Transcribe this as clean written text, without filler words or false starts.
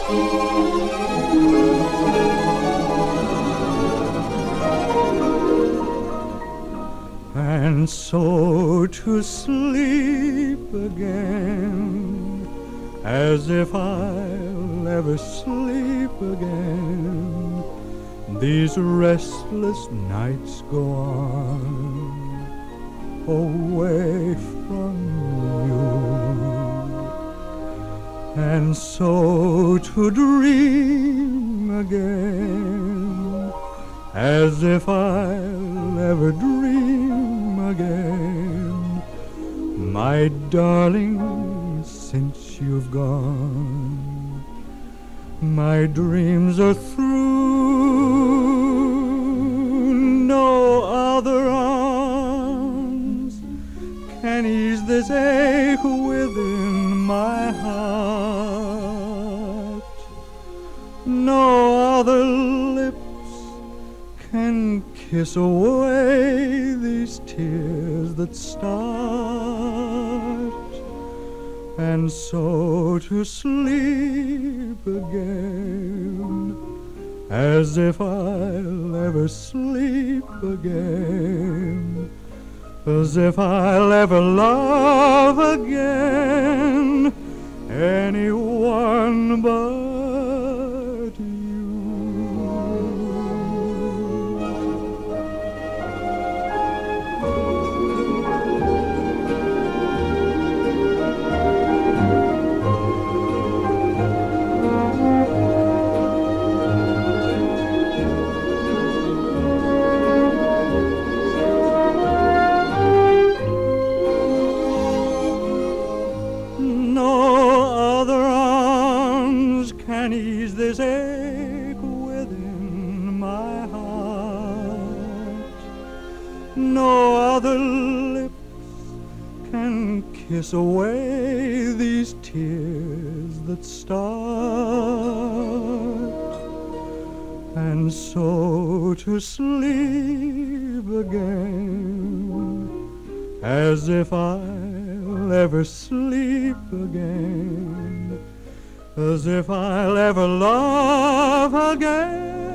And so to sleep again, as if I'll ever sleep again. These restless nights go on away from you. And so to dream again, as if I'll ever dream again. My darling, since you've gone, my dreams are through. No other arms can ease this ache within my heart. No other lips can kiss away these tears that start. And so to sleep again, as if I'll ever sleep again, as if I'll ever love again anyone but you. Ease this ache within my heart. No other lips can kiss away these tears that start. And so to sleep again, as if I'll ever sleep again, as if I'll ever love again.